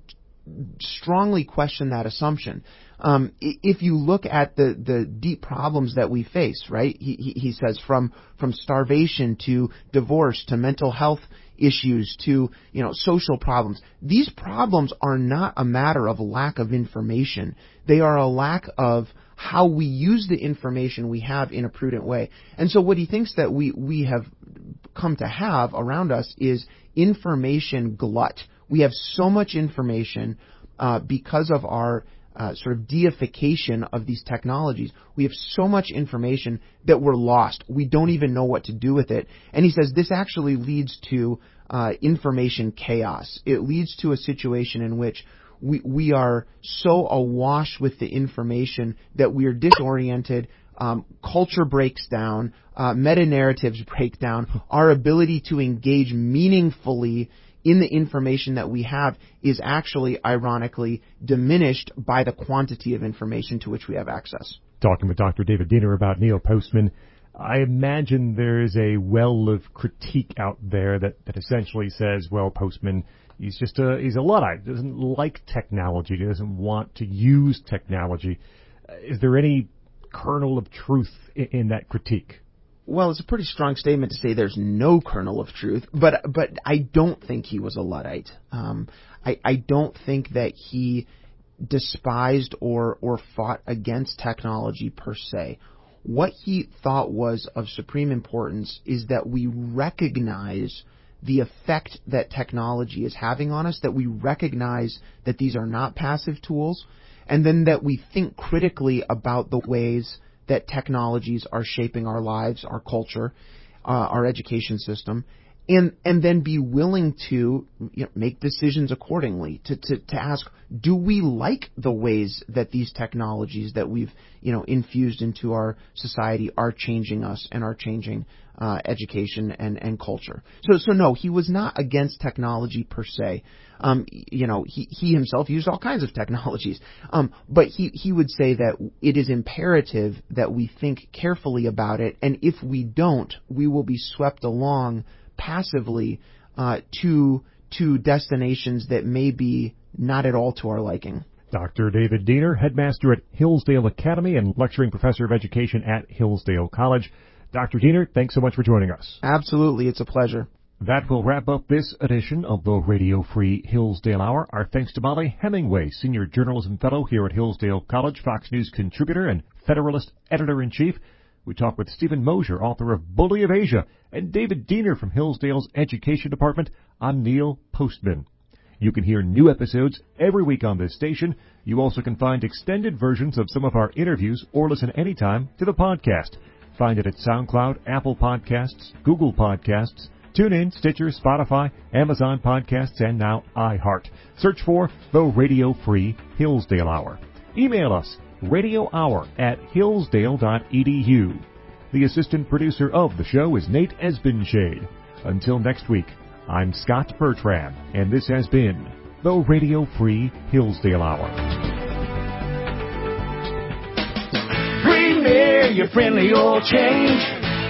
strongly question that assumption. Um, if you look at the, the deep problems that we face, right? He, he, he says from from starvation to divorce to mental health issues to, you know, social problems. These problems are not a matter of lack of information. They are a lack of how we use the information we have in a prudent way. And so what he thinks that we, we have come to have around us is information glut. We have so much information uh, because of our uh, sort of deification of these technologies. We have so much information that we're lost. We don't even know what to do with it. And he says this actually leads to uh, information chaos. It leads to a situation in which we we are so awash with the information that we are disoriented. Um, culture breaks down. Uh, meta-narratives break down. Our ability to engage meaningfully in the information that we have is actually, ironically, diminished by the quantity of information to which we have access. Talking with Doctor David Diener about Neil Postman, I imagine there is a well of critique out there that, that essentially says, well, Postman, he's just a, he's a Luddite, doesn't like technology, doesn't want to use technology. Is there any kernel of truth in, in that critique? Well, it's a pretty strong statement to say there's no kernel of truth, but but I don't think he was a Luddite. Um, I, I don't think that he despised or, or fought against technology per se. What he thought was of supreme importance is that we recognize the effect that technology is having on us, that we recognize that these are not passive tools, and then that we think critically about the ways that technologies are shaping our lives, our culture, uh, our education system, and and then be willing to, you know, make decisions accordingly, to, to, to ask, do we like the ways that these technologies that we've, you know, infused into our society are changing us and are changing uh, education and, and culture? So so no, he was not against technology per se. Um, you know, he, he himself used all kinds of technologies. Um, but he, he would say that it is imperative that we think carefully about it, and if we don't, we will be swept along passively uh, to to destinations that may be not at all to our liking. Doctor David Diener, headmaster at Hillsdale Academy and lecturing professor of education at Hillsdale College. Doctor Diener, thanks so much for joining us. Absolutely, it's a pleasure. That will wrap up this edition of the Radio Free Hillsdale Hour. Our thanks to Molly Hemingway, Senior Journalism Fellow here at Hillsdale College, Fox News contributor and Federalist Editor-in-Chief. We talked with Stephen Mosier, author of Bully of Asia, and David Diener from Hillsdale's Education Department on Neil Postman. You can hear new episodes every week on this station. You also can find extended versions of some of our interviews or listen anytime to the podcast. Find it at SoundCloud, Apple Podcasts, Google Podcasts, TuneIn, Stitcher, Spotify, Amazon Podcasts, and now iHeart. Search for the Radio Free Hillsdale Hour. Email us, radio hour at hillsdale dot e d u. The assistant producer of the show is Nate Esbenshade. Until next week, I'm Scott Bertram, and this has been the Radio Free Hillsdale Hour. Premier, your friendly oil change.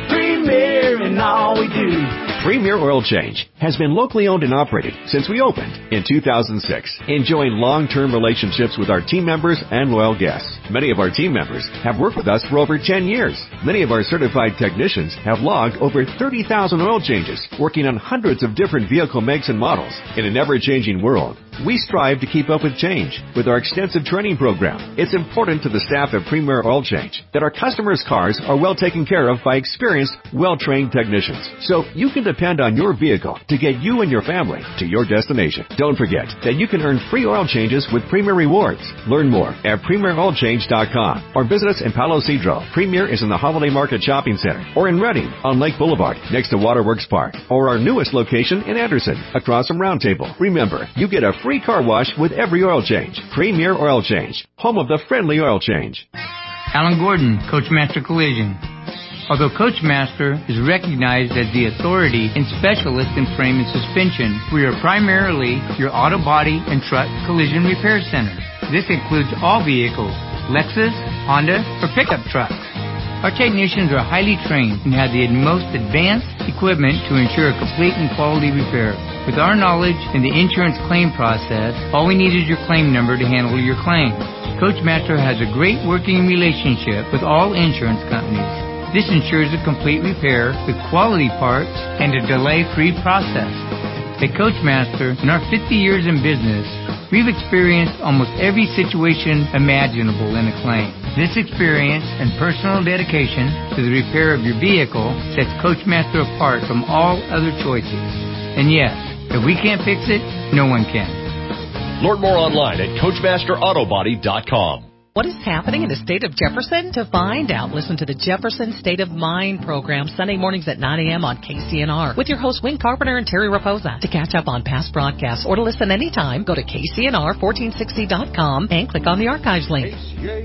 Premier in all we do. Premier Oil Change has been locally owned and operated since we opened in two thousand six, enjoying long-term relationships with our team members and loyal guests. Many of our team members have worked with us for over ten years. Many of our certified technicians have logged over thirty thousand oil changes, working on hundreds of different vehicle makes and models. In an ever-changing world, we strive to keep up with change with our extensive training program. It's important to the staff at Premier Oil Change that our customers' cars are well taken care of by experienced, well-trained technicians. So you can depend on your vehicle to get you and your family to your destination. Don't forget that you can earn free oil changes with Premier Rewards. Learn more at premier oil change dot com or visit us in Palo Cedro. Premier is in the Holiday Market Shopping Center, or in Redding on Lake Boulevard next to Waterworks Park, or our newest location in Anderson across from Round Table. Remember, you get a free car wash with every oil change. Premier Oil Change, home of the friendly oil change. Alan Gordon, Coachmaster Collision. Although Coachmaster is recognized as the authority and specialist in frame and suspension, we are primarily your auto body and truck collision repair center. This includes all vehicles, Lexus, Honda, or pickup trucks. Our technicians are highly trained and have the most advanced equipment to ensure a complete and quality repair. With our knowledge in the insurance claim process, all we need is your claim number to handle your claim. Coachmaster has a great working relationship with all insurance companies. This ensures a complete repair with quality parts and a delay-free process. At Coachmaster, in our fifty years in business, we've experienced almost every situation imaginable in a claim. This experience and personal dedication to the repair of your vehicle sets Coachmaster apart from all other choices. And yes, if we can't fix it, no one can. Learn more online at coachmaster auto body dot com. What is happening in the state of Jefferson? To find out, listen to the Jefferson State of Mind program Sunday mornings at nine a.m. on K C N R with your hosts Wayne Carpenter and Terry Raposa. To catch up on past broadcasts or to listen anytime, go to K C N R fourteen sixty dot com and click on the archives link. K C A,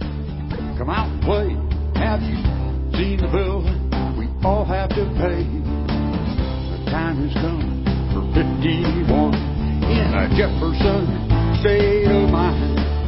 come out and play. Have you seen the building we all have to pay? The time has come for fifty-one in a Jefferson State of Mind.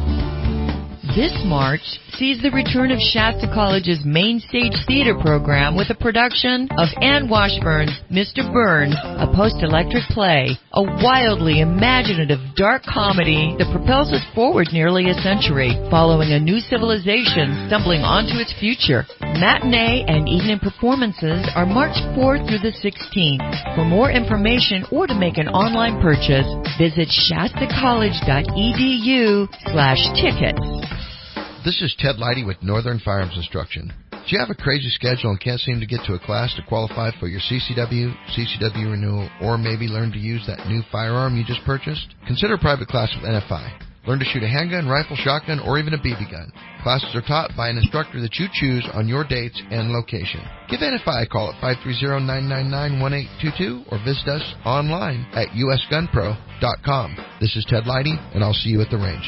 This March sees the return of Shasta College's Main Stage Theater program with a production of Anne Washburn's Mister Burns, a post-electric play, a wildly imaginative dark comedy that propels us forward nearly a century, following a new civilization stumbling onto its future. Matinee and evening performances are March fourth through the sixteenth. For more information or to make an online purchase, visit shasta college dot e d u slash tickets. This is Ted Leidy with Northern Firearms Instruction. Do you have a crazy schedule and can't seem to get to a class to qualify for your C C W, C C W renewal, or maybe learn to use that new firearm you just purchased? Consider a private class with N F I. Learn to shoot a handgun, rifle, shotgun, or even a B B gun. Classes are taught by an instructor that you choose on your dates and location. Give N F I a call at five three zero, nine nine nine, one eight two two or visit us online at u s gun pro dot com. This is Ted Leidy, and I'll see you at the range.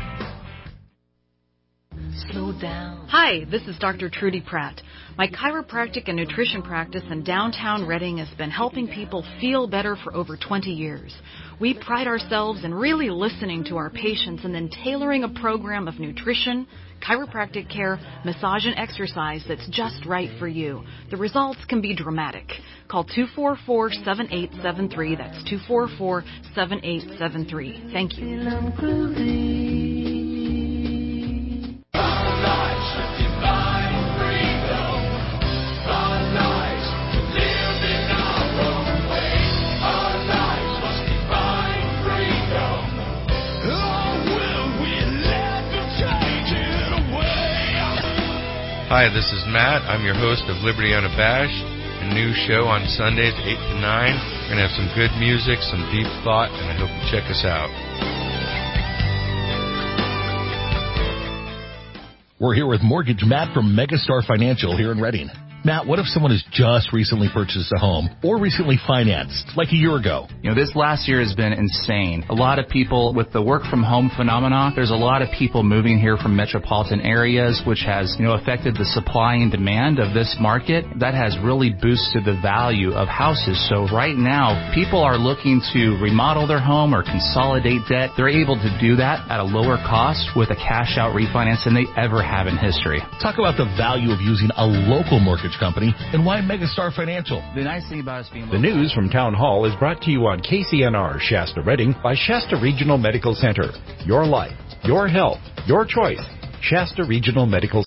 Slow down. Hi, this is Doctor Trudy Pratt. My chiropractic and nutrition practice in downtown Redding has been helping people feel better for over twenty years. We pride ourselves in really listening to our patients and then tailoring a program of nutrition, chiropractic care, massage, and exercise that's just right for you. The results can be dramatic. Call two four four, seven eight seven three. That's two four four, seven eight seven three. Thank you. Hi, this is Matt. I'm your host of Liberty Unabashed, a new show on Sundays, eight to nine. We're going to have some good music, some deep thought, and I hope you check us out. We're here with Mortgage Matt from Megastar Financial here in Redding. Matt, what if someone has just recently purchased a home or recently financed, like a year ago? You know, this last year has been insane. A lot of people, with the work from home phenomena, there's a lot of people moving here from metropolitan areas, which has, you know, affected the supply and demand of this market. That has really boosted the value of houses. So right now, people are looking to remodel their home or consolidate debt. They're able to do that at a lower cost with a cash out refinance than they ever have in history. Talk about the value of using a local mortgage company and why Megastar Financial. The nice thing about us being The news from Town Hall is brought to you on K C N R Shasta Redding by Shasta Regional Medical Center. Your life, your health, your choice. Shasta Regional Medical